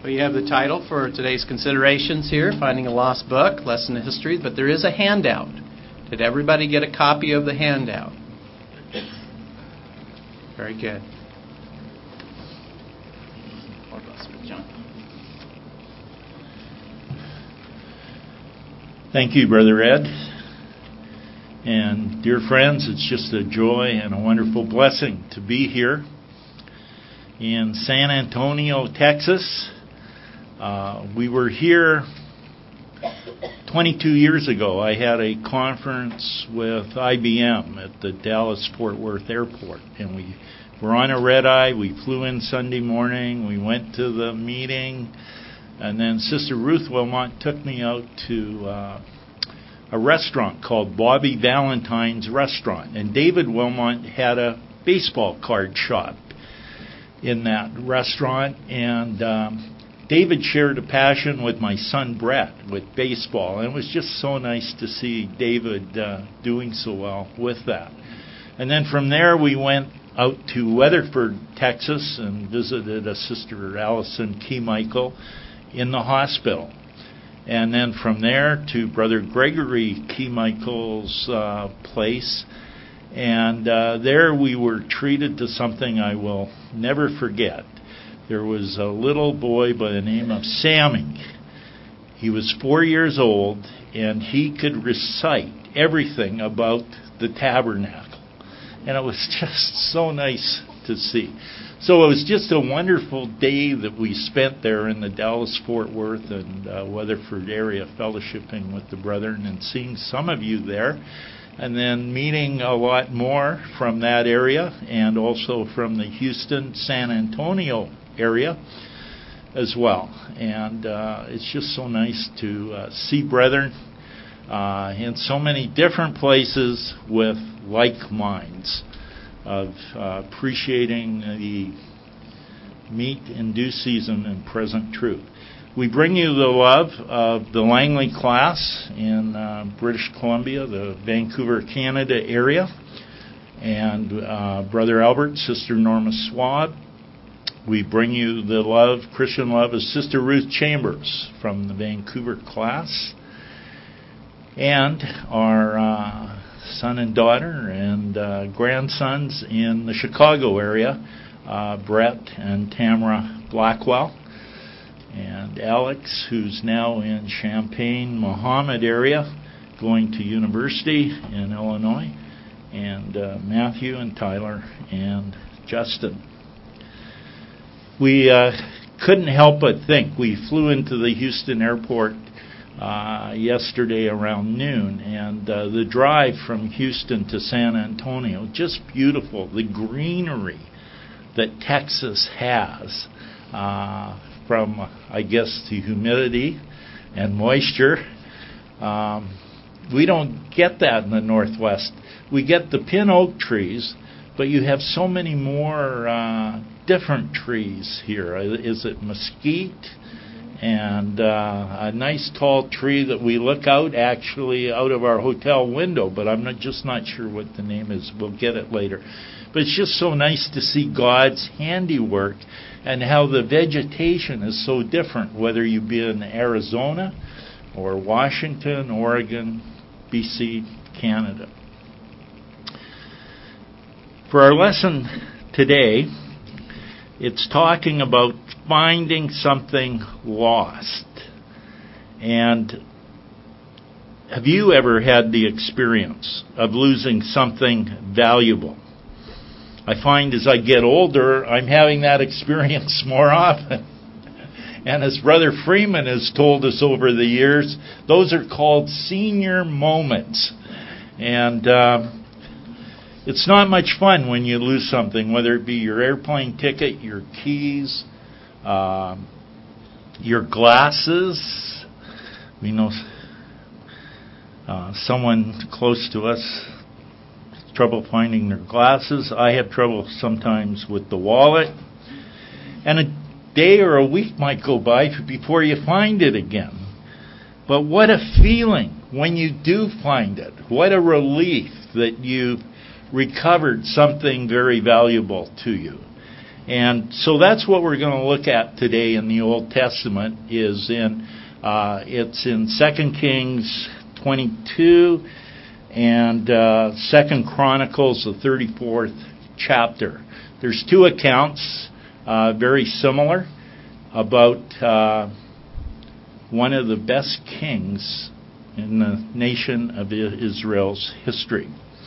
We have the title for today's considerations here, Finding a Lost Book, Lesson in History, but there is a handout. Did everybody get a copy of the handout? Very good. Thank you, Brother Ed. And dear friends, it's just a joy and a wonderful blessing to be here in San Antonio, Texas. We were here 22 years ago. I had a conference with IBM at the Dallas-Fort Worth Airport, and we were on a red-eye. We flew in Sunday morning. We went to the meeting, and then Sister Ruth Wilmot took me out to a restaurant called Bobby Valentine's Restaurant, and David Wilmot had a baseball card shop in that restaurant, and David shared a passion with my son Brett with baseball, and it was just so nice to see David doing so well with that. And then from there we went out to Weatherford, Texas, and visited a Sister Allison Key Michael in the hospital. And then from there to Brother Gregory Key Michael's place, and there we were treated to something I will never forget. There was a little boy by the name of Sammy. He was 4 years old, and he could recite everything about the tabernacle. And it was just so nice to see. So it was just a wonderful day that we spent there in the Dallas-Fort Worth and Weatherford area fellowshipping with the brethren and seeing some of you there. And then meeting a lot more from that area and also from the Houston, San Antonio area as well. And it's just so nice to see brethren in so many different places with like minds of appreciating the meat in due season and present truth. We bring you the love of the Langley class in British Columbia, the Vancouver, Canada area, and Brother Albert, Sister Norma Swab. We bring you the love, Christian love, of Sister Ruth Chambers from the Vancouver class, and our son and daughter and grandsons in the Chicago area, Brett and Tamara Blackwell, and Alex, who's now in Champaign, Mohammed area, going to university in Illinois, and Matthew and Tyler and Justin. We couldn't help but think. We flew into the Houston airport yesterday around noon, and the drive from Houston to San Antonio, just beautiful. The greenery that Texas has, from, I guess, the humidity and moisture. We don't get that in the Northwest. We get the pin oak trees, but you have so many more different trees here. Is it mesquite? And a nice tall tree that we look out of our hotel window, but I'm just not sure what the name is. We'll get it later. But it's just so nice to see God's handiwork and how the vegetation is so different, whether you be in Arizona or Washington, Oregon, BC, Canada. For our lesson today, it's talking about finding something lost. And have you ever had the experience of losing something valuable? I find as I get older, I'm having that experience more often. And as Brother Freeman has told us over the years, those are called senior moments. And it's not much fun when you lose something, whether it be your airplane ticket, your keys, your glasses. We know someone close to us has trouble finding their glasses. I have trouble sometimes with the wallet. And a day or a week might go by before you find it again. But what a feeling when you do find it. What a relief that you've recovered something very valuable to you. And so that's what we're going to look at today in the Old Testament. It's in 2 Kings 22 and 2 Chronicles, the 34th chapter. There's two accounts, very similar, about one of the best kings in the nation of Israel's history.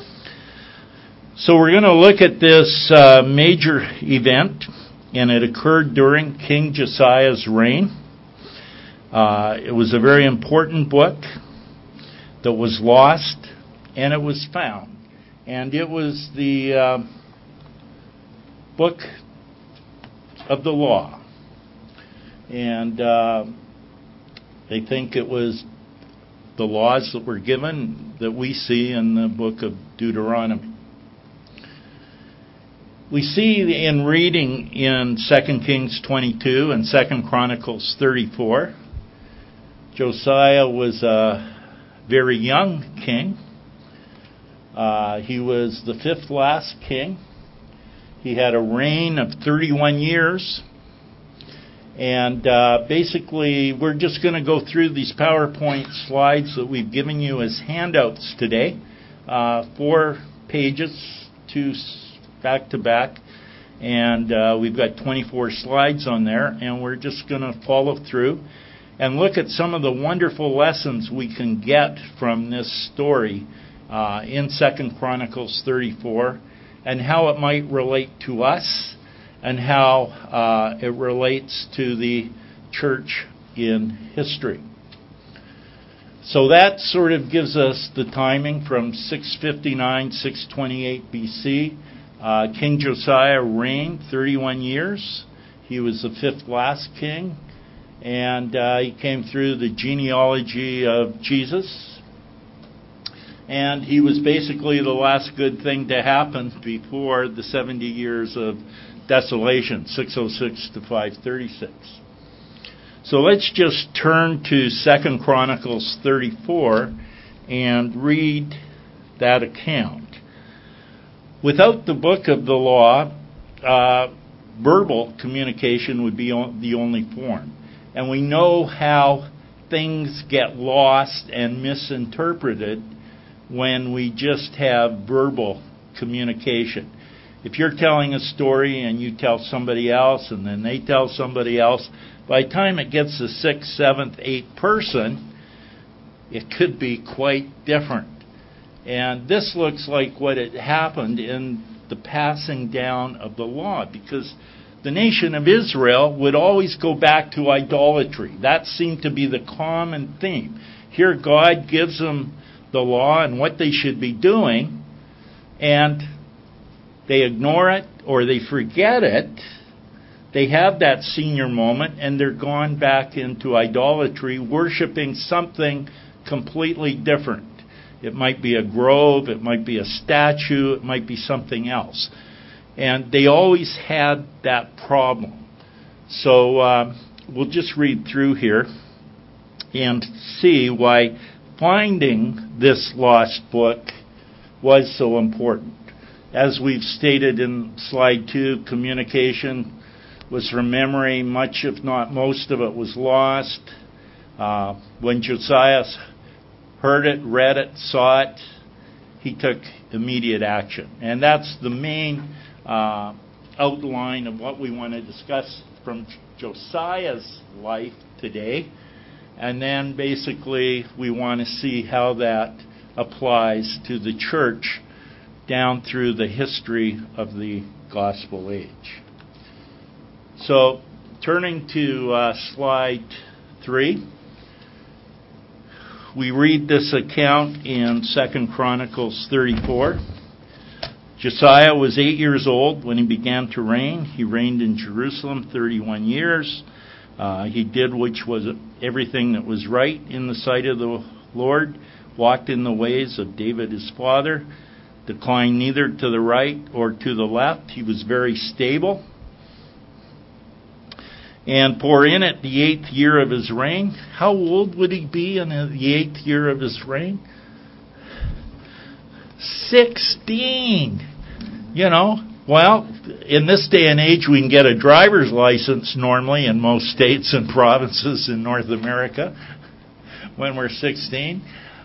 So we're going to look at this major event, and it occurred during King Josiah's reign. It was a very important book that was lost, and it was found. And it was the book of the law. And they think it was the laws that were given that we see in the book of Deuteronomy. We see in reading in 2 Kings 22 and 2 Chronicles 34, Josiah was a very young king. He was the fifth last king. He had a reign of 31 years. And basically, we're just going to go through these PowerPoint slides that we've given you as handouts today. 4 pages, 2 back to back, and we've got 24 slides on there, and we're just going to follow through and look at some of the wonderful lessons we can get from this story in 2 Chronicles 34, and how it might relate to us, and how it relates to the church in history. So that sort of gives us the timing from 659, 628 BC. King Josiah reigned 31 years. He was the fifth last king, and he came through the genealogy of Jesus. And he was basically the last good thing to happen before the 70 years of desolation, 606 to 536. So let's just turn to 2 Chronicles 34 and read that account. Without the book of the law, verbal communication would be the only form. And we know how things get lost and misinterpreted when we just have verbal communication. If you're telling a story and you tell somebody else and then they tell somebody else, by the time it gets to 6th, 7th, 8th person, it could be quite different. And this looks like what had happened in the passing down of the law, because the nation of Israel would always go back to idolatry. That seemed to be the common theme. Here God gives them the law and what they should be doing, and they ignore it or they forget it. They have that senior moment and they're gone back into idolatry, worshiping something completely different. It might be a grove, it might be a statue, it might be something else. And they always had that problem. So we'll just read through here and see why finding this lost book was so important. As we've stated in slide 2, communication was from memory. Much, if not most of it, was lost. When Josiah heard it, read it, saw it, he took immediate action. And that's the main outline of what we want to discuss from Josiah's life today. And then basically we want to see how that applies to the church down through the history of the gospel age. So turning to slide 3. We read this account in 2 Chronicles 34. Josiah was 8 years old when he began to reign. He reigned in Jerusalem 31 years. He did everything that was right in the sight of the Lord, walked in the ways of David his father, declined neither to the right or to the left. He was very stable. And for in it the 8th year of his reign. How old would he be in the 8th year of his reign? 16. Well, in this day and age, we can get a driver's license normally in most states and provinces in North America when we're 16.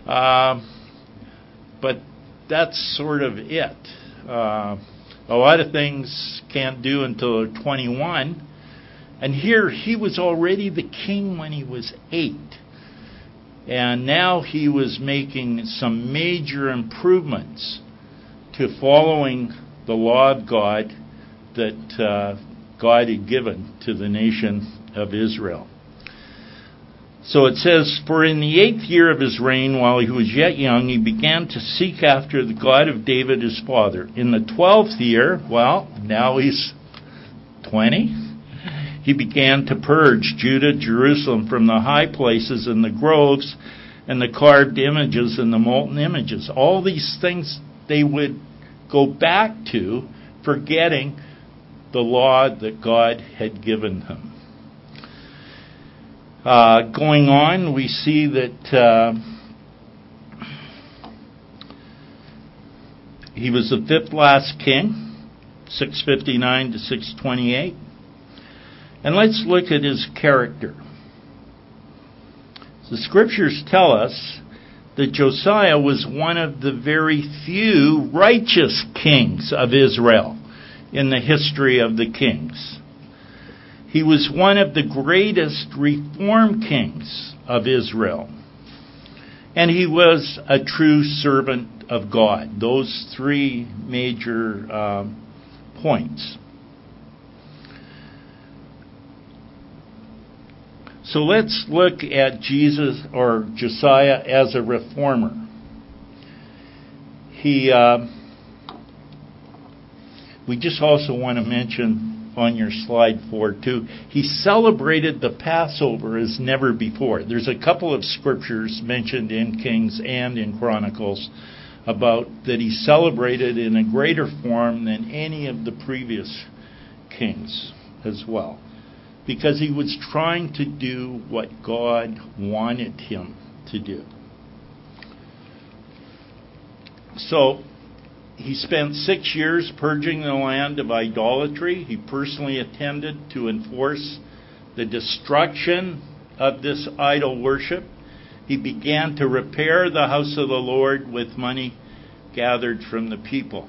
But that's sort of it. A lot of things can't do until they're 21. And here, he was already the king when he was 8. And now he was making some major improvements to following the law of God that God had given to the nation of Israel. So it says, "For in the 8th year of his reign, while he was yet young, he began to seek after the God of David his father. In the 12th year," well, now he's 20, "he began to purge Judah, Jerusalem, from the high places and the groves and the carved images and the molten images." All these things they would go back to, forgetting the law that God had given him. Going on, we see that he was the 5th last king, 659 to 628. And let's look at his character. The scriptures tell us that Josiah was one of the very few righteous kings of Israel in the history of the kings. He was one of the greatest reform kings of Israel. And he was a true servant of God. Those 3 major points. So let's look at Jesus or Josiah as a reformer. We just also want to mention on your slide 4 too, he celebrated the Passover as never before. There's a couple of scriptures mentioned in Kings and in Chronicles about that he celebrated in a greater form than any of the previous kings as well. Because he was trying to do what God wanted him to do. So, he spent 6 years purging the land of idolatry. He personally attended to enforce the destruction of this idol worship. He began to repair the house of the Lord with money gathered from the people.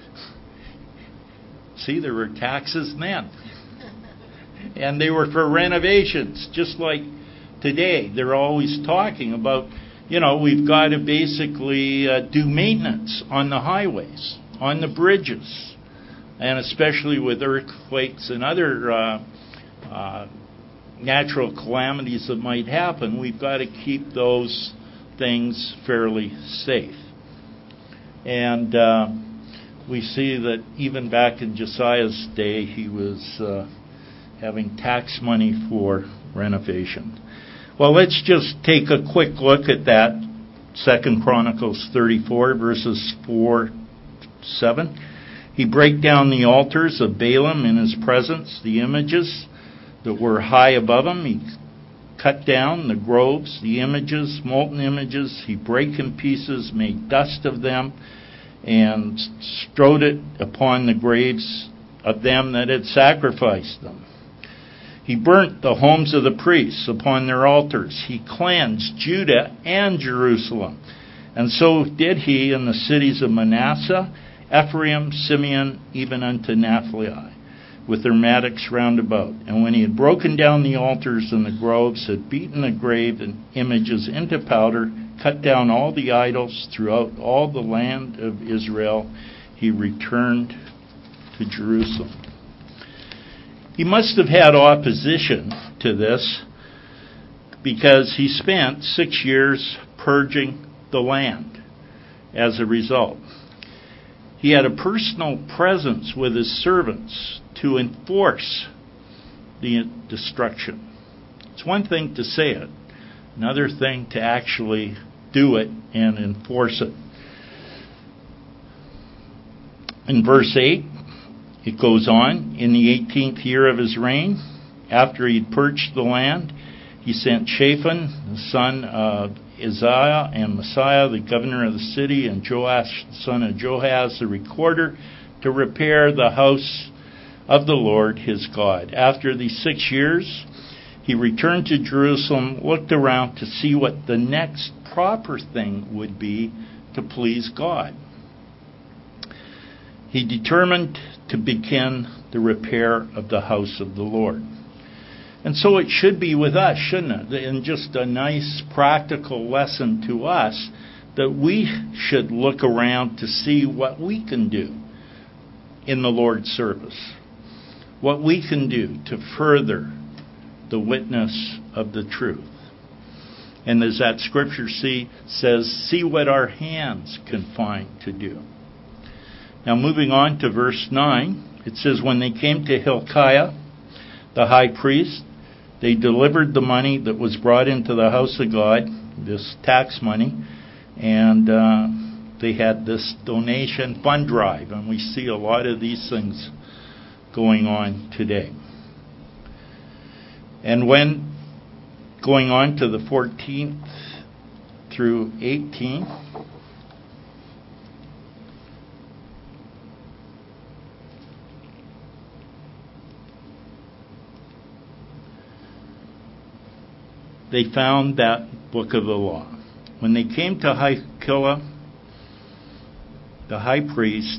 See, there were taxes then. And they were for renovations, just like today. They're always talking about, we've got to basically do maintenance on the highways, on the bridges, and especially with earthquakes and other natural calamities that might happen, we've got to keep those things fairly safe. And we see that even back in Josiah's day, he was having tax money for renovation. Well, let's just take a quick look at that. 2 Chronicles 34, verses 4-7. He brake down the altars of Baalim in his presence, the images that were high above him. He cut down the groves, the images, molten images. He brake in pieces, made dust of them, and strode it upon the graves of them that had sacrificed them. He burnt the homes of the priests upon their altars. He cleansed Judah and Jerusalem. And so did he in the cities of Manasseh, Ephraim, Simeon, even unto Naphtali, with their mattocks round about. And when he had broken down the altars and the groves, had beaten the grave and images into powder, cut down all the idols throughout all the land of Israel, he returned to Jerusalem. He must have had opposition to this because he spent 6 years purging the land as a result. He had a personal presence with his servants to enforce the destruction. It's one thing to say it, another thing to actually do it and enforce it. In verse 8, it goes on, in the 18th year of his reign, after he'd purged the land, he sent Shaphan, the son of Isaiah, and Messiah, the governor of the city, and Joash, the son of Joahaz, the recorder, to repair the house of the Lord his God. After these 6 years, he returned to Jerusalem, looked around to see what the next proper thing would be to please God. He determined to begin the repair of the house of the Lord. And so it should be with us, shouldn't it? And just a nice practical lesson to us that we should look around to see what we can do in the Lord's service. What we can do to further the witness of the truth. And as that scripture says, see what our hands can find to do. Now moving on to verse 9, it says, when they came to Hilkiah, the high priest, they delivered the money that was brought into the house of God, this tax money, and they had this donation fund drive, and we see a lot of these things going on today. And when going on to the 14th through 18, they found that book of the law. When they came to Hilkiah, the high priest,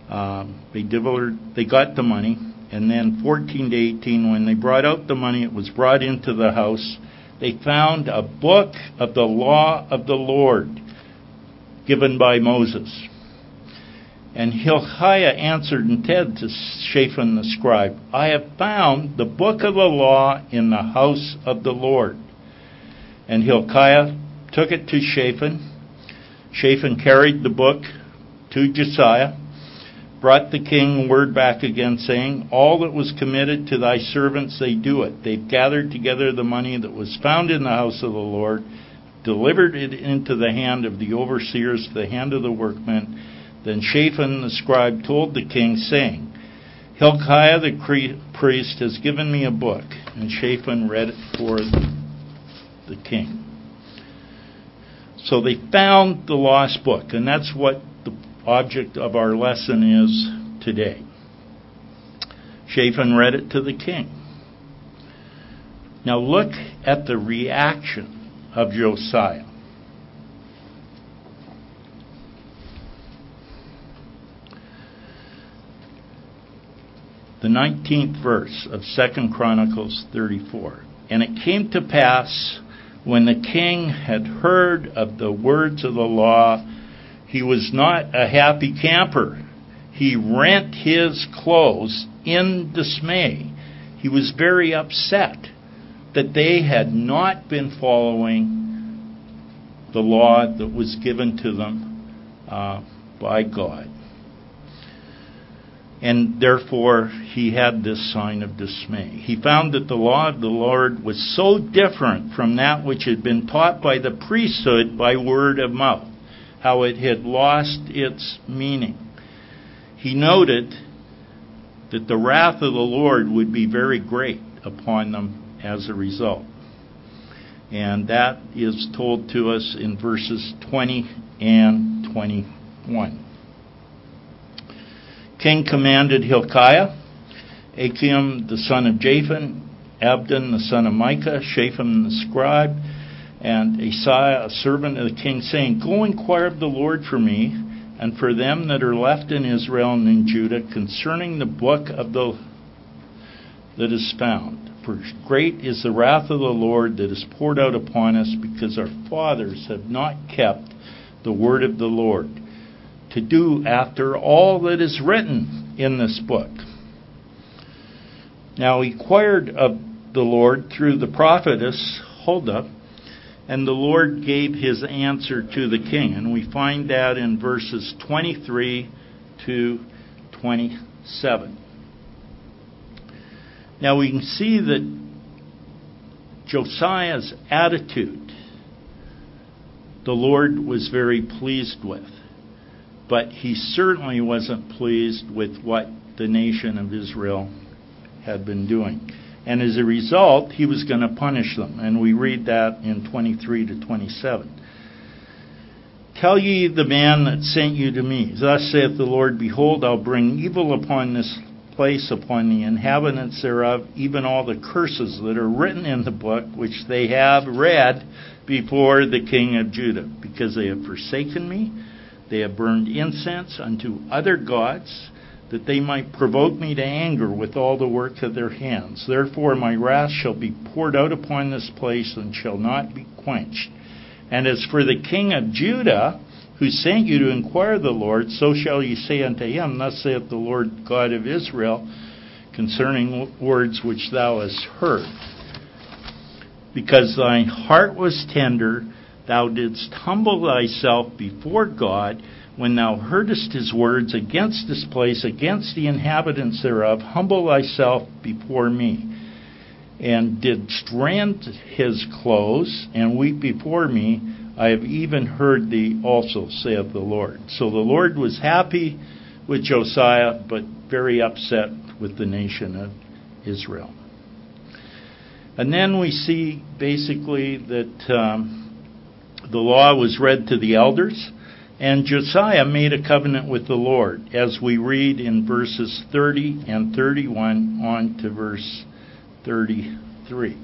they got the money. And then 14 to 18, when they brought out the money, it was brought into the house. They found a book of the law of the Lord given by Moses. And Hilkiah answered and said to Shaphan the scribe, I have found the book of the law in the house of the Lord. And Hilkiah took it to Shaphan. Shaphan carried the book to Josiah, brought the king word back again, saying, all that was committed to thy servants, they do it. They've gathered together the money that was found in the house of the Lord, delivered it into the hand of the overseers, the hand of the workmen. Then Shaphan the scribe told the king, saying, Hilkiah the priest has given me a book. And Shaphan read it for the king. So they found the lost book, and that's what the object of our lesson is today. Shaphan read it to the king. Now look at the reaction of Josiah. The 19th verse of 2 Chronicles 34. And it came to pass, when the king had heard of the words of the law, he was not a happy camper. He rent his clothes in dismay. He was very upset that they had not been following the law that was given to them by God. And therefore, he had this sign of dismay. He found that the law of the Lord was so different from that which had been taught by the priesthood by word of mouth, how it had lost its meaning. He noted that the wrath of the Lord would be very great upon them as a result. And that is told to us in verses 20 and 21. King commanded Hilkiah, Achim the son of Japhan, Abdon the son of Micah, Shaphan the scribe, and Asaiah a servant of the king, saying, Go inquire of the Lord for me, and for them that are left in Israel and in Judah, concerning the book of that is found. For great is the wrath of the Lord that is poured out upon us, because our fathers have not kept the word of the Lord, to do after all that is written in this book. Now he inquired of the Lord through the prophetess Huldah, and the Lord gave his answer to the king. And we find that in verses 23 to 27. Now we can see that Josiah's attitude, the Lord was very pleased with. But he certainly wasn't pleased with what the nation of Israel had been doing. And as a result, he was going to punish them. And we read that in 23 to 27. Tell ye the man that sent you to me, thus saith the Lord, behold, I'll bring evil upon this place, upon the inhabitants thereof, even all the curses that are written in the book, which they have read before the king of Judah, because they have forsaken me, they have burned incense unto other gods, that they might provoke me to anger with all the work of their hands. Therefore my wrath shall be poured out upon this place, and shall not be quenched. And as for the king of Judah, who sent you to inquire of the Lord, so shall ye say unto him, thus saith the Lord God of Israel, concerning words which thou hast heard. Because thy heart was tender, thou didst humble thyself before God, when thou heardest his words against this place, against the inhabitants thereof, humble thyself before me, and didst rend his clothes, and weep before me, I have even heard thee also, saith the Lord. So the Lord was happy with Josiah, but very upset with the nation of Israel. And then we see basically that the law was read to the elders, and Josiah made a covenant with the Lord, as we read in verses 30 and 31 on to verse 33.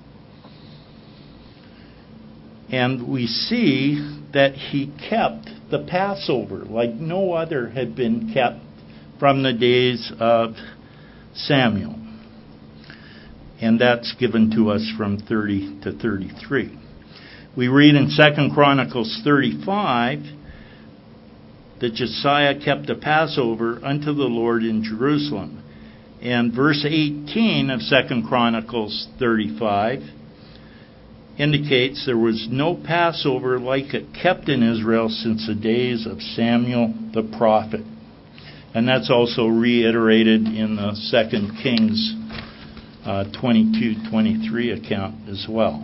And we see that he kept the Passover like no other had been kept from the days of Samuel. And that's given to us from 30 to 33. We read in 2 Chronicles 35 that Josiah kept a Passover unto the Lord in Jerusalem. And verse 18 of 2 Chronicles 35 indicates there was no Passover like it kept in Israel since the days of Samuel the prophet. And that's also reiterated in the 2 Kings 22-23 account as well.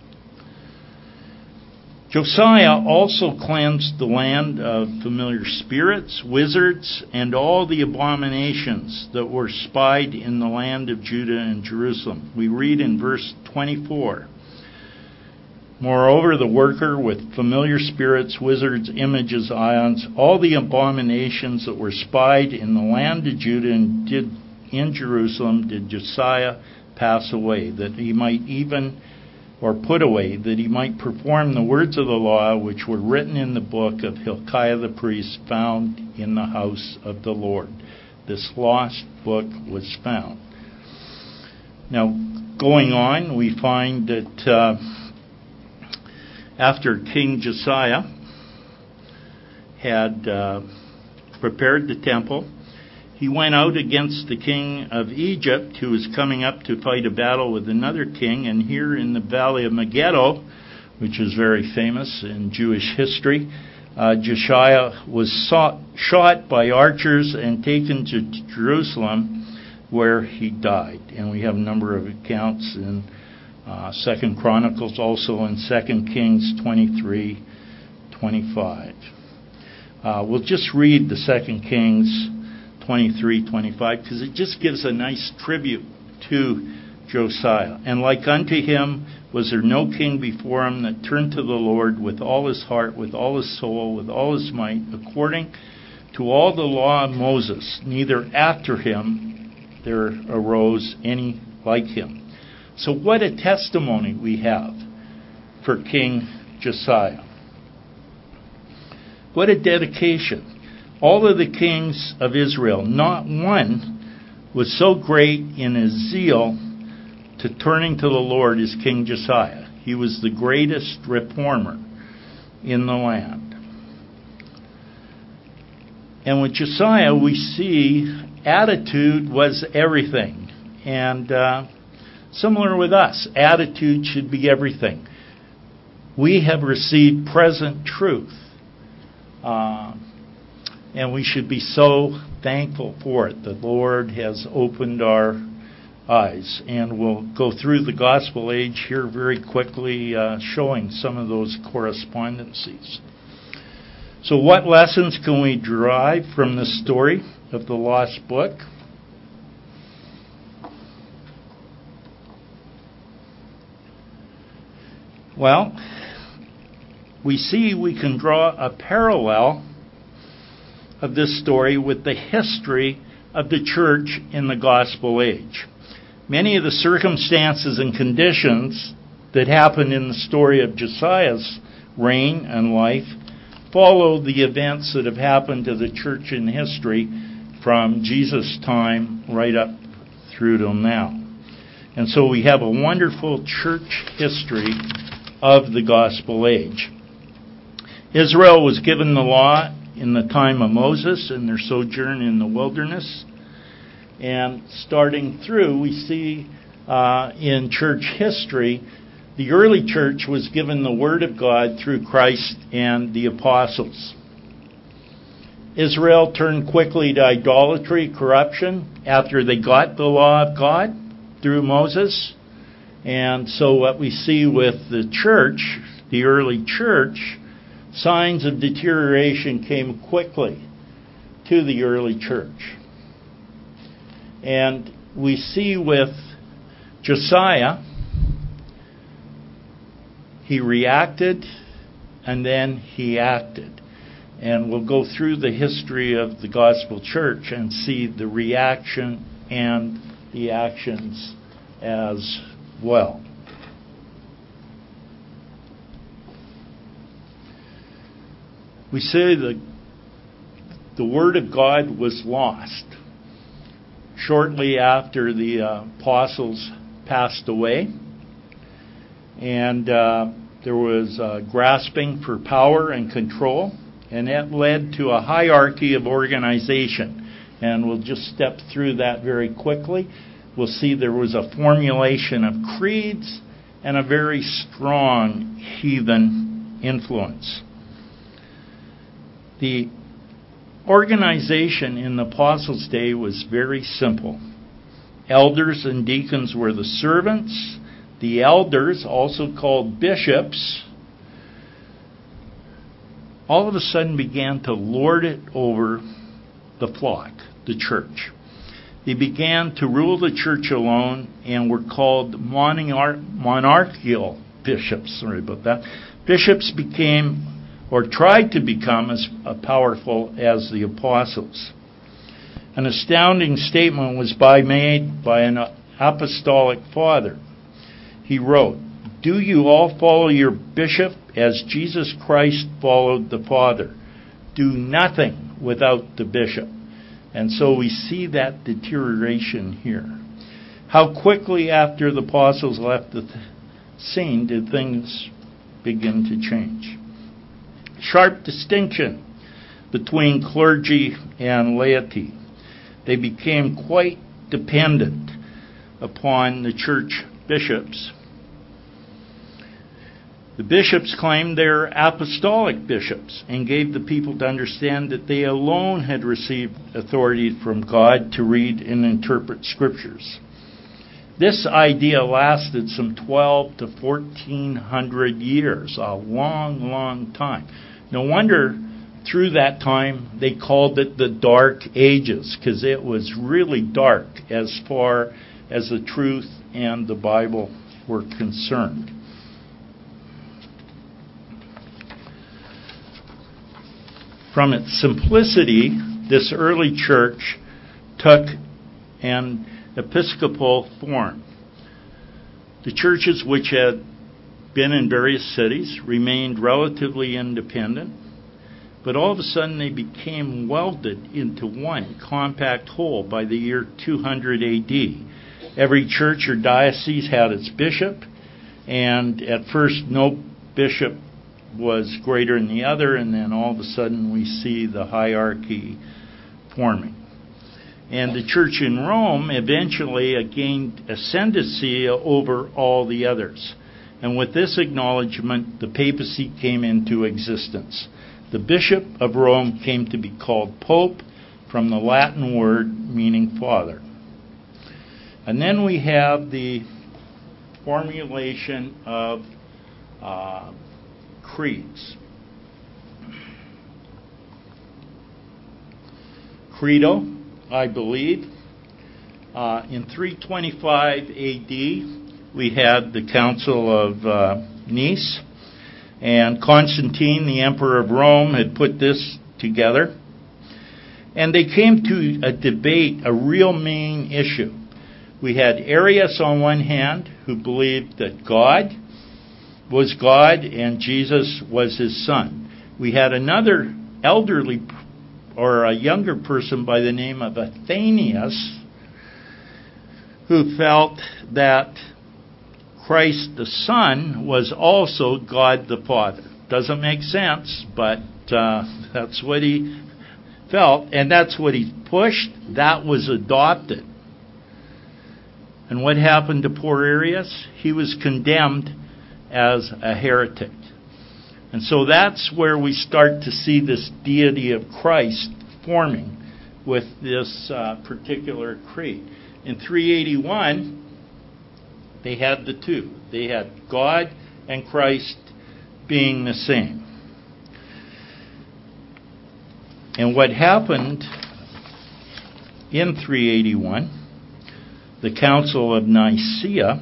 Josiah also cleansed the land of familiar spirits, wizards, and all the abominations that were spied in the land of Judah and Jerusalem. We read in verse 24, moreover, the worker with familiar spirits, wizards, images, ions, all the abominations that were spied in the land of Judah and did in Jerusalem did Josiah pass away, that he might put away, that he might perform the words of the law which were written in the book of Hilkiah the priest, found in the house of the Lord. This lost book was found. Now, going on, we find that after King Josiah had prepared the temple, he went out against the king of Egypt, who was coming up to fight a battle with another king. And here in the valley of Megiddo, which is very famous in Jewish history, Josiah was shot by archers and taken to Jerusalem, where he died. And we have a number of accounts in 2 Chronicles, also in 2 Kings 23-25. We'll just read the 2 Kings 23-25, because it just gives a nice tribute to Josiah. And like unto him was there no king before him that turned to the Lord with all his heart, with all his soul, with all his might, according to all the law of Moses. Neither after him there arose any like him. So what a testimony we have for King Josiah. What a dedication. All of the kings of Israel, not one was so great in his zeal to turning to the Lord as King Josiah. He was the greatest reformer in the land. And with Josiah, we see attitude was everything. And similar with us, attitude should be everything. We have received present truth. And we should be so thankful for it. The Lord has opened our eyes. And we'll go through the gospel age here very quickly, showing some of those correspondences. So what lessons can we derive from the story of the lost book? Well, we can draw a parallel of this story with the history of the church in the gospel age. Many of the circumstances and conditions that happened in the story of Josiah's reign and life follow the events that have happened to the church in history from Jesus' time right up through till now. And so we have a wonderful church history of the gospel age. Israel was given the law in the time of Moses in their sojourn in the wilderness. And starting through, we see in church history, the early church was given the Word of God through Christ and the apostles. Israel turned quickly to idolatry, corruption, after they got the law of God through Moses. And so what we see with the church, the early church, signs of deterioration came quickly to the early church. And we see with Josiah, he reacted and then he acted. And we'll go through the history of the gospel church and see the reaction and the actions as well. We say that the Word of God was lost shortly after the apostles passed away. And there was grasping for power and control. And that led to a hierarchy of organization. And we'll just step through that very quickly. We'll see there was a formulation of creeds and a very strong heathen influence. The organization in the apostles' day was very simple. Elders and deacons were the servants. The elders, also called bishops, all of a sudden began to lord it over the flock, the church. They began to rule the church alone and were called monarchical bishops. Sorry about that. Bishops became, or tried to become, as powerful as the apostles. An astounding statement was made by an apostolic father. He wrote, "Do you all follow your bishop as Jesus Christ followed the Father? Do nothing without the bishop." And so we see that deterioration here. How quickly after the apostles left the scene did things begin to change? Sharp distinction between clergy and laity. They became quite dependent upon the church bishops. The bishops claimed they were apostolic bishops and gave the people to understand that they alone had received authority from God to read and interpret scriptures. This idea lasted some 12 to 1400 years, a long, long time. No wonder through that time they called it the Dark Ages, because it was really dark as far as the truth and the Bible were concerned. From its simplicity, this early church took an episcopal form. The churches which had been in various cities remained relatively independent, but all of a sudden they became welded into one compact whole by the year 200 AD. Every church or diocese had its bishop, and at first no bishop was greater than the other, and then all of a sudden we see the hierarchy forming. And the church in Rome eventually gained ascendancy over all the others. And with this acknowledgement, the papacy came into existence. The Bishop of Rome came to be called Pope, from the Latin word meaning father. And then we have the formulation of creeds. Credo, I believe. In 325 AD, we had the Council of Nice, And Constantine, the emperor of Rome, had put this together. And they came to a debate, a real main issue. We had Arius on one hand, who believed that God was God and Jesus was his son. We had another elderly or a younger person by the name of Athanasius, who felt that Christ the Son was also God the Father. Doesn't make sense, but that's what he felt, and that's what he pushed. That was adopted. And what happened to poor Arius? He was condemned as a heretic. And so that's where we start to see this deity of Christ forming with this particular creed. In 381, they had the two. They had God and Christ being the same. And what happened in 381, the Council of Nicaea,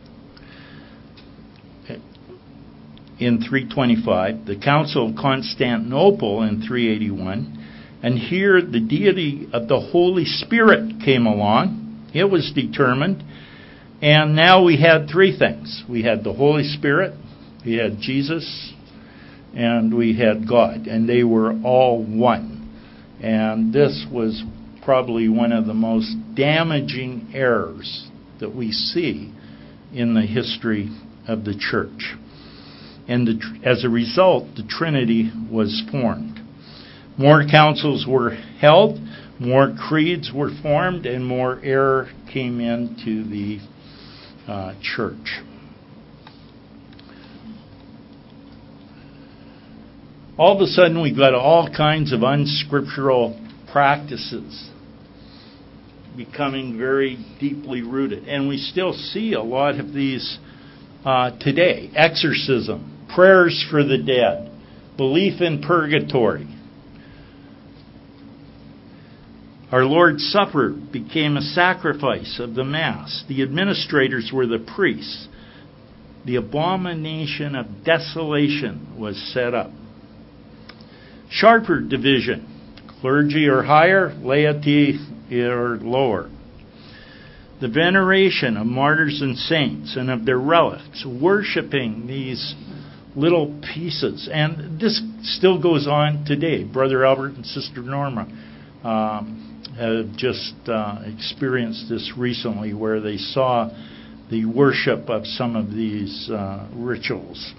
in 325, the Council of Constantinople in 381, and here the deity of the Holy Spirit came along. It was determined. And now we had three things. We had the Holy Spirit, we had Jesus, and we had God. And they were all one. And this was probably one of the most damaging errors that we see in the history of the church. And as a result, the Trinity was formed. More councils were held, more creeds were formed, and more error came into the church. All of a sudden, we've got all kinds of unscriptural practices becoming very deeply rooted. And we still see a lot of these today. Exorcism, prayers for the dead, belief in purgatory. Our Lord's Supper became a sacrifice of the Mass. The administrators were the priests. The abomination of desolation was set up. Sharper division. Clergy are higher, laity are lower. The veneration of martyrs and saints and of their relics, worshiping these little pieces. And this still goes on today. Brother Albert and Sister Norma have just experienced this recently, where they saw the worship of some of these rituals.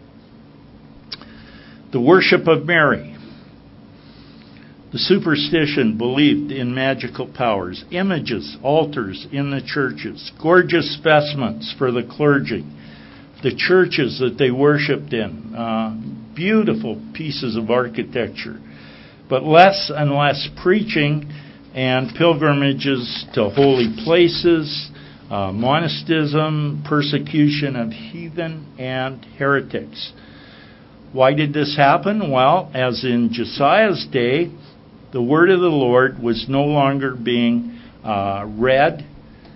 The worship of Mary. The superstition believed in magical powers, images, altars in the churches, gorgeous vestments for the clergy, the churches that they worshipped in, beautiful pieces of architecture, but less and less preaching and pilgrimages to holy places, monasticism, persecution of heathen and heretics. Why did this happen? Well, as in Josiah's day, the word of the Lord was no longer being read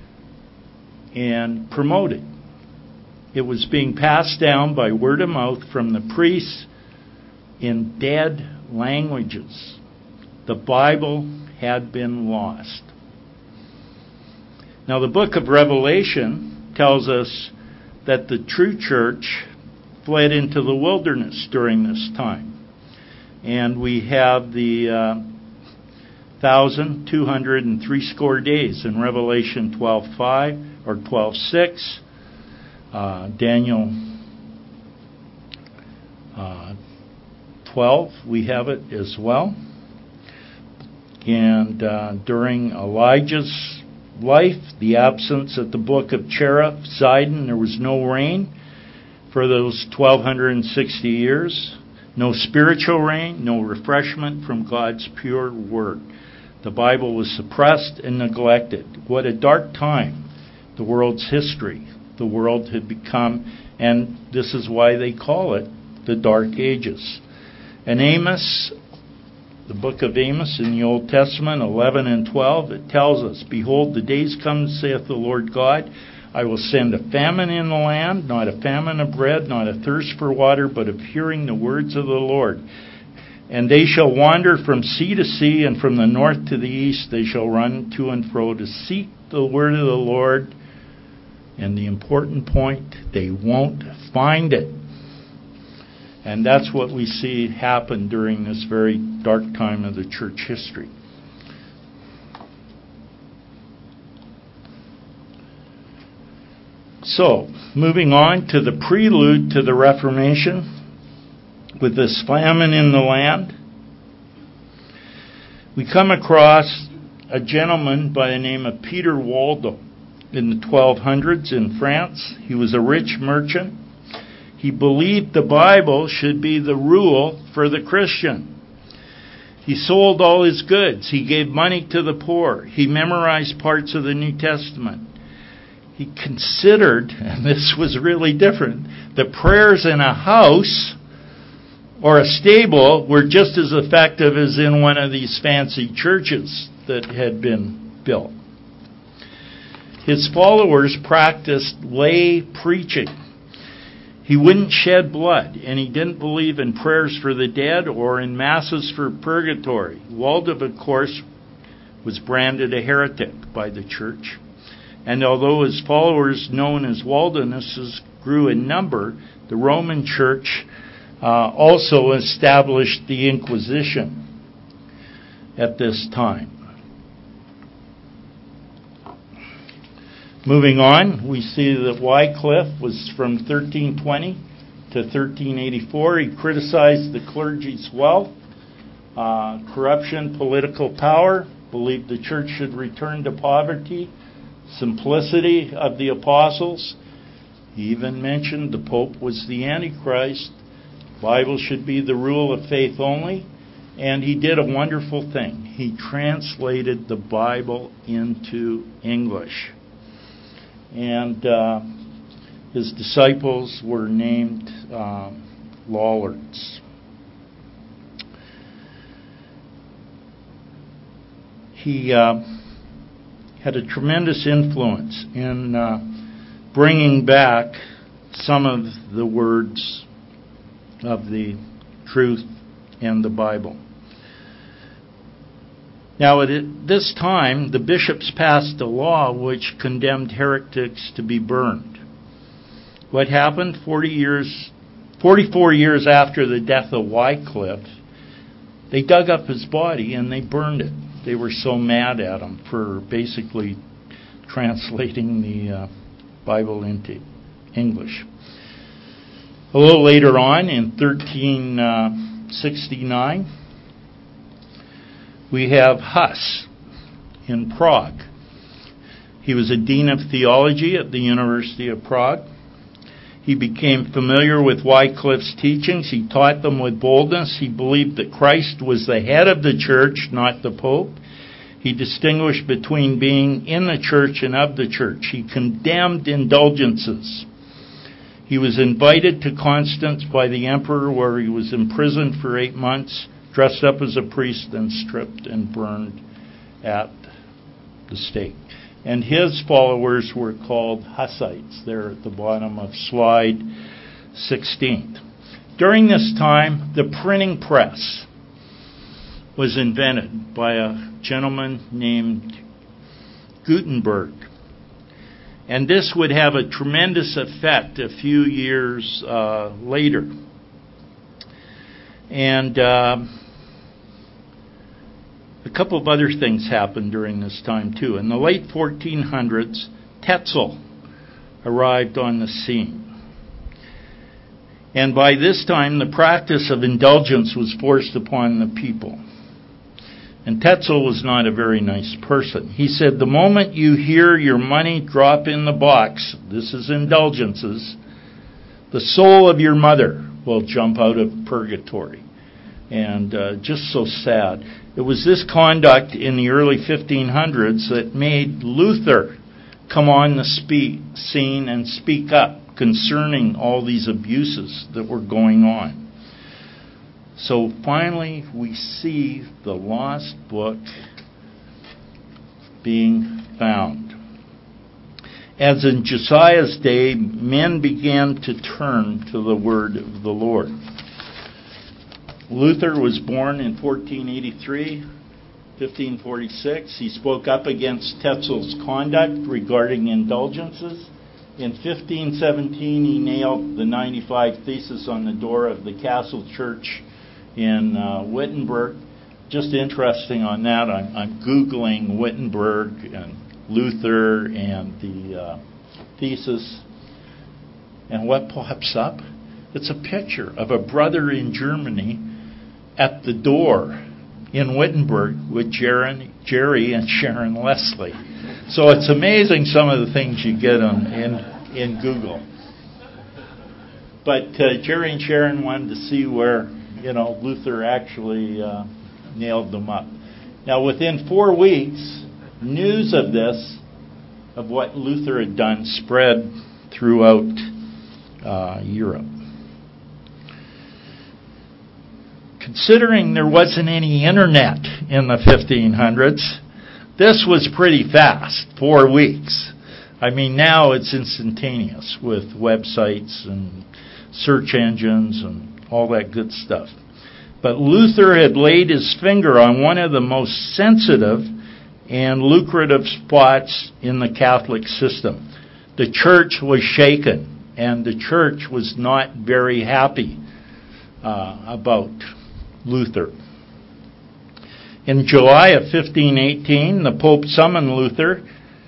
and promoted. It was being passed down by word of mouth from the priests in dead languages. The Bible had been lost. Now, the book of Revelation tells us that the true church fled into the wilderness during this time. And we have the 1,260 days in Revelation 12:5 or 12:6. Daniel 12, we have it as well. And during Elijah's life, the absence at the book of Cherith, Sidon, there was no rain for those 1,260 years. No spiritual rain, no refreshment from God's pure word. The Bible was suppressed and neglected. What a dark time, the world's history. The world had become, and this is why they call it the Dark Ages. And Amos, the book of Amos in the Old Testament, 11 and 12, it tells us, "Behold, the days come, saith the Lord God, I will send a famine in the land, not a famine of bread, not a thirst for water, but of hearing the words of the Lord. And they shall wander from sea to sea, and from the north to the east they shall run to and fro to seek the word of the Lord. And the important point, they won't find it. And that's what we see happen during this very dark time of the church history. So, moving on to the prelude to the Reformation, with this famine in the land, we come across a gentleman by the name of Peter Waldo in the 1200s in France. He was a rich merchant. He believed the Bible should be the rule for the Christian. He sold all his goods. He gave money to the poor. He memorized parts of the New Testament. He considered, and this was really different, the prayers in a house or a stable were just as effective as in one of these fancy churches that had been built. His followers practiced lay preaching. He wouldn't shed blood, and he didn't believe in prayers for the dead or in masses for purgatory. Waldo, of course, was branded a heretic by the church. And although his followers, known as Waldenists, grew in number, the Roman Church also established the Inquisition at this time. Moving on, we see that Wycliffe was from 1320 to 1384. He criticized the clergy's wealth, corruption, political power, believed the church should return to poverty, simplicity of the apostles. He even mentioned the Pope was the Antichrist. The Bible should be the rule of faith only. And he did a wonderful thing. He translated the Bible into English. And his disciples were named Lollards. He had a tremendous influence in bringing back some of the words of the truth and the Bible. Now, at this time, the bishops passed a law which condemned heretics to be burned. What happened 44 years after the death of Wycliffe, they dug up his body and they burned it. They were so mad at him for basically translating the Bible into English. A little later on, in 1369, we have Huss in Prague. He was a dean of theology at the University of Prague. He became familiar with Wycliffe's teachings. He taught them with boldness. He believed that Christ was the head of the church, not the Pope. He distinguished between being in the church and of the church. He condemned indulgences. He was invited to Constance by the emperor, where he was imprisoned for 8 months, dressed up as a priest, and stripped and burned at the stake. And his followers were called Hussites. They're at the bottom of slide 16. During this time, the printing press was invented by a gentleman named Gutenberg. And this would have a tremendous effect a few years later. And a couple of other things happened during this time too. In the late 1400s, Tetzel arrived on the scene. And by this time, the practice of indulgence was forced upon the people. And Tetzel was not a very nice person. He said, the moment you hear your money drop in the box, this is indulgences, the soul of your mother will jump out of purgatory. And just so sad. It was this conduct in the early 1500s that made Luther come on the scene and speak up concerning all these abuses that were going on. So finally, we see the lost book being found. as in Josiah's day, men began to turn to the word of the Lord. Luther was born in 1483, 1546. He spoke up against Tetzel's conduct regarding indulgences. In 1517, he nailed the 95 Theses on the door of the Castle Church in Wittenberg. Just interesting on that, I'm Googling Wittenberg and Luther and the Thesis. And what pops up? It's a picture of a brother in Germany at the door in Wittenberg with Jerry and Sharon Leslie. So it's amazing some of the things you get in Google. But Jerry and Sharon wanted to see where, Luther actually nailed them up. Now, within 4 weeks, news of what Luther had done, spread throughout Europe. Considering there wasn't any internet in the 1500s, this was pretty fast, 4 weeks. I mean, now it's instantaneous with websites and search engines and all that good stuff. But Luther had laid his finger on one of the most sensitive and lucrative spots in the Catholic system. The church was shaken, and the church was not very happy about Luther. In July of 1518, the Pope summoned Luther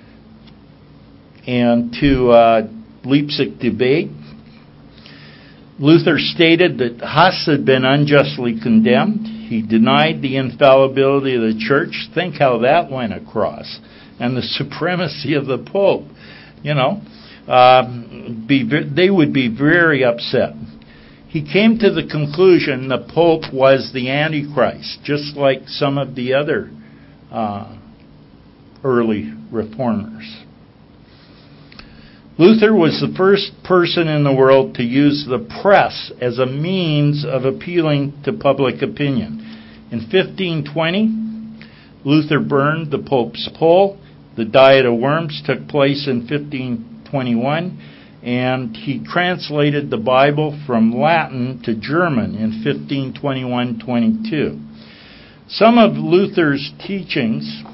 and to Leipzig debate. Luther stated that Huss had been unjustly condemned. He denied the infallibility of the church. Think how that went across. And the supremacy of the Pope. They would be very upset. He came to the conclusion the Pope was the Antichrist, just like some of the other early reformers. Luther was the first person in the world to use the press as a means of appealing to public opinion. In 1520, Luther burned the Pope's bull. The Diet of Worms took place in 1521, and he translated the Bible from Latin to German in 1521-22. Some of Luther's teachings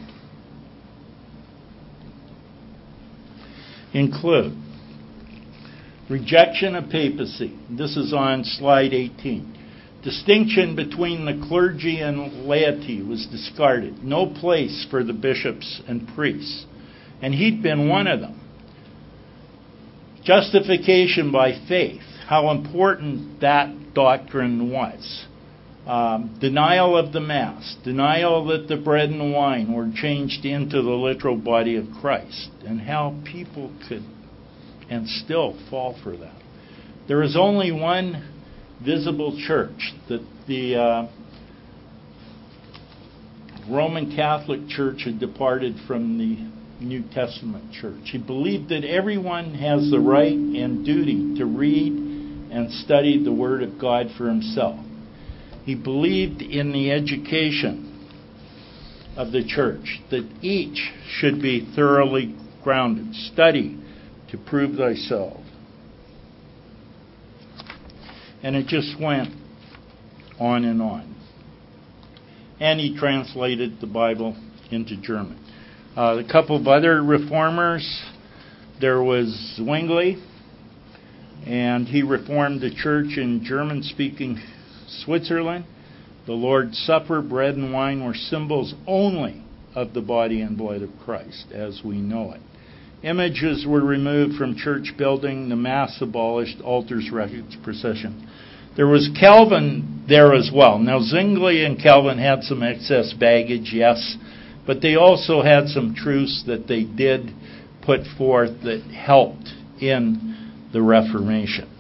include rejection of papacy. This is on slide 18. Distinction between the clergy and laity was discarded. No place for the bishops and priests. And he'd been one of them. Justification by faith. How important that doctrine was. Denial of the Mass. Denial that the bread and wine were changed into the literal body of Christ. And how people could and still fall for that. There is only one visible church, that the Roman Catholic Church had departed from the New Testament church. He believed that everyone has the right and duty to read and study the Word of God for himself. He believed in the education of the church, that each should be thoroughly grounded. Study to prove thyself. And it just went on and on. And he translated the Bible into German. A couple of other reformers. There was Zwingli, and he reformed the church in German-speaking Switzerland. The Lord's Supper, bread and wine were symbols only of the body and blood of Christ, as we know it. Images were removed from church building. The Mass abolished. Altars, records, procession. There was Calvin there as well. Now, Zwingli and Calvin had some excess baggage, yes, but they also had some truths that they did put forth that helped in the Reformation.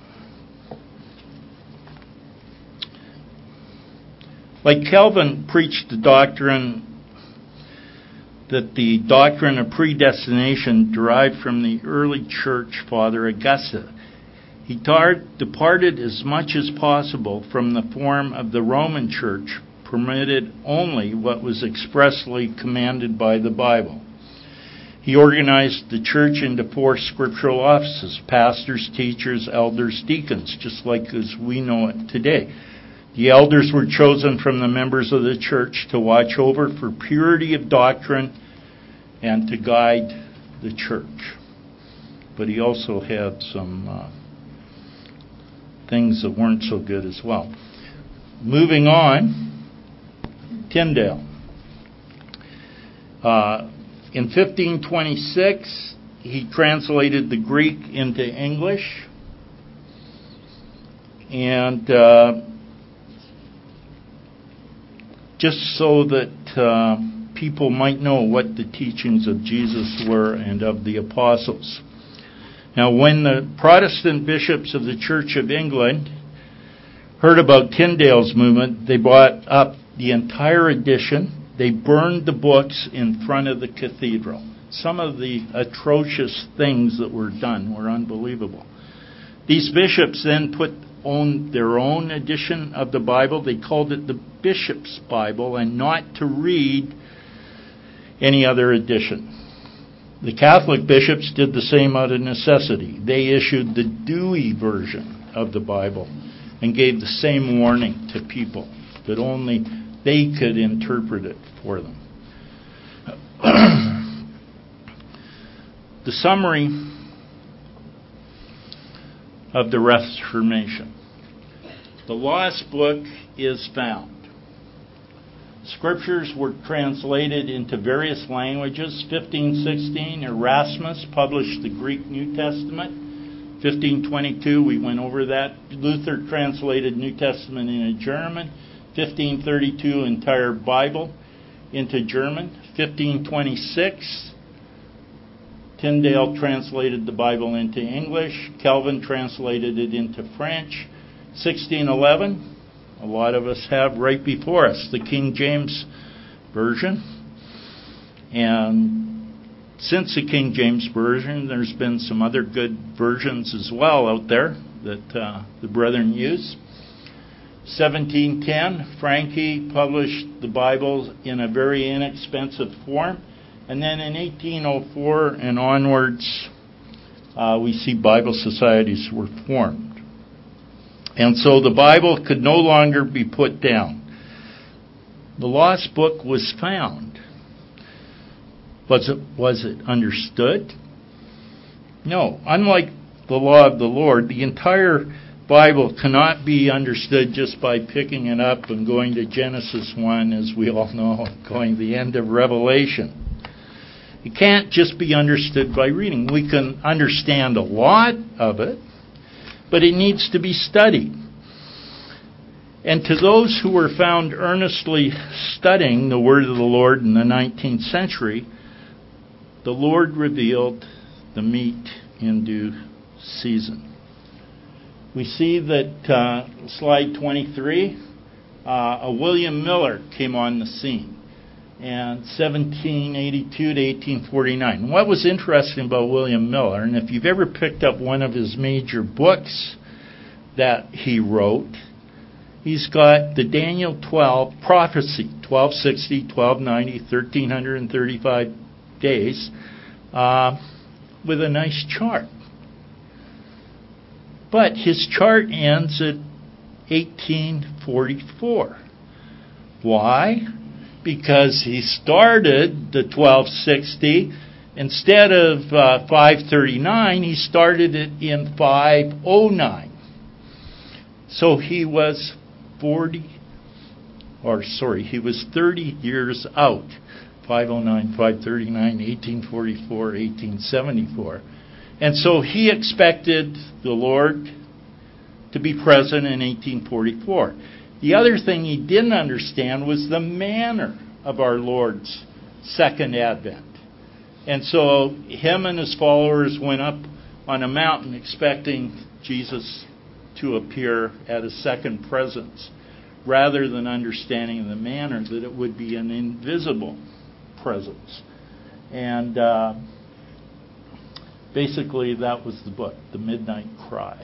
Like Calvin preached the doctrine that the doctrine of predestination derived from the early church father Augustine. He departed as much as possible from the form of the Roman church, permitted only what was expressly commanded by the Bible. He organized the church into 4 scriptural offices: pastors, teachers, elders, deacons, just like as we know it today. The elders were chosen from the members of the church to watch over for purity of doctrine and to guide the church. But he also had some things that weren't so good as well. Moving on, Tyndale. In 1526, he translated the Greek into English, and just so that people might know what the teachings of Jesus were and of the apostles. Now, when the Protestant bishops of the Church of England heard about Tyndale's movement, they bought up the entire edition. They burned the books in front of the cathedral. Some of the atrocious things that were done were unbelievable. These bishops then owned their own edition of the Bible. They called it the Bishop's Bible, and not to read any other edition. The Catholic bishops did the same out of necessity. They issued the Dewey version of the Bible and gave the same warning to people that only they could interpret it for them. The summary of the Reformation. The lost book is found. Scriptures were translated into various languages. 1516, Erasmus published the Greek New Testament. 1522, we went over that. Luther translated New Testament into German. 1532, entire Bible into German. 1526, Tyndale translated the Bible into English. Calvin translated it into French. 1611, a lot of us have right before us, the King James Version. And since the King James Version, there's been some other good versions as well out there that the brethren use. 1710, Franke published the Bible in a very inexpensive form. And then in 1804 and onwards, we see Bible societies were formed. And so the Bible could no longer be put down. The lost book was found. Was it understood? No. Unlike the law of the Lord, the entire Bible cannot be understood just by picking it up and going to Genesis 1, as we all know, going to the end of Revelation. It can't just be understood by reading. We can understand a lot of it, but it needs to be studied. And to those who were found earnestly studying the word of the Lord in the 19th century, the Lord revealed the meat in due season. We see that slide 23, a William Miller came on the scene. And 1782 to 1849. What was interesting about William Miller, and if you've ever picked up one of his major books that he wrote, he's got the Daniel 12 prophecy, 1260, 1290, 1335 days, with a nice chart. But his chart ends at 1844. Why? Because he started the 1260, instead of 539, he started it in 509. So he was 30 years out. 509, 539, 1844, 1874. And so he expected the Lord to be present in 1844. The other thing he didn't understand was the manner of our Lord's second advent. And so him and his followers went up on a mountain expecting Jesus to appear at a second presence, rather than understanding the manner that it would be an invisible presence. And basically that was the book, The Midnight Cry.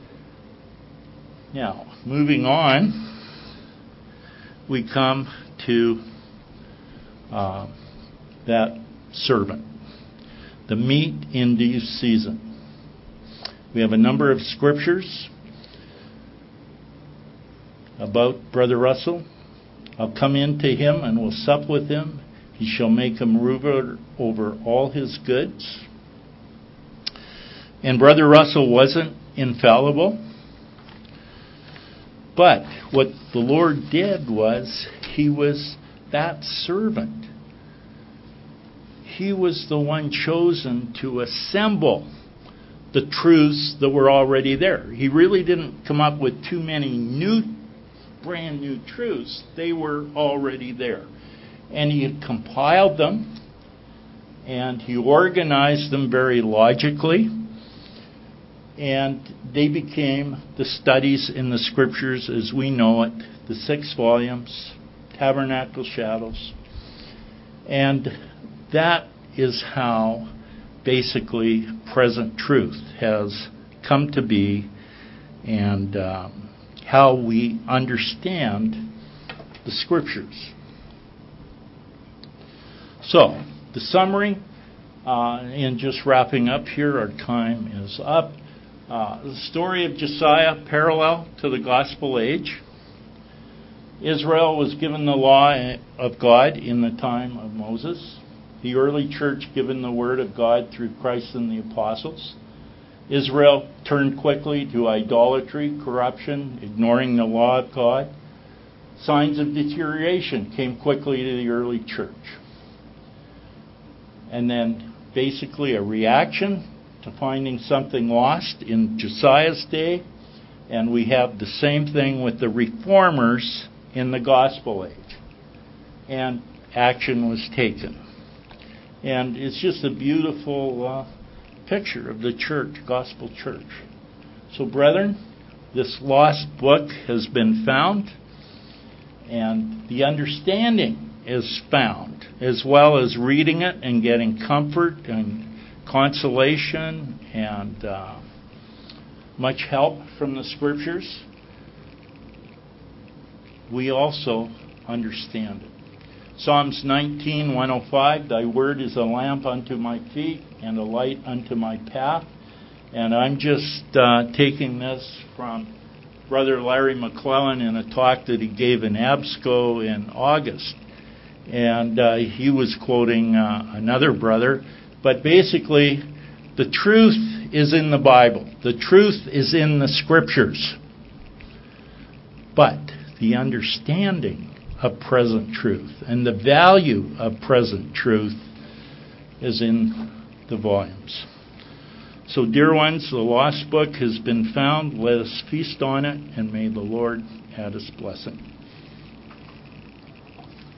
Now, moving on, we come to that servant. the meat in due season. We have a number of scriptures about Brother Russell. I'll come in to him and will sup with him. He shall make him ruler over all his goods. And Brother Russell wasn't infallible. But what the Lord did was, he was that servant. He was the one chosen to assemble the truths that were already there. He really didn't come up with too many brand new truths. They were already there. And he had compiled them, and he organized them very logically, and they became the studies in the Scriptures as we know it, the 6 volumes, Tabernacle Shadows. And that is how basically present truth has come to be, and how we understand the Scriptures. So, the summary, and just wrapping up here, our time is up. The story of Josiah, parallel to the gospel age. Israel was given the law of God in the time of Moses. The early church given the word of God through Christ and the apostles. Israel turned quickly to idolatry, corruption, ignoring the law of God. Signs of deterioration came quickly to the early church. And then basically a reaction to finding something lost in Josiah's day. And we have the same thing with the reformers in the gospel age. And action was taken. And it's just a beautiful picture of the church, gospel church. So, brethren, this lost book has been found, and the understanding is found, as well as reading it and getting comfort and consolation and much help from the Scriptures. We also understand it. Psalms 19:105, Thy word is a lamp unto my feet and a light unto my path. And I'm just taking this from Brother Larry McClellan in a talk that he gave in ABSCO in August. And he was quoting another brother. But basically, the truth is in the Bible. The truth is in the Scriptures. But the understanding of present truth and the value of present truth is in the volumes. So, dear ones, the lost book has been found. Let us feast on it, and may the Lord add his blessing.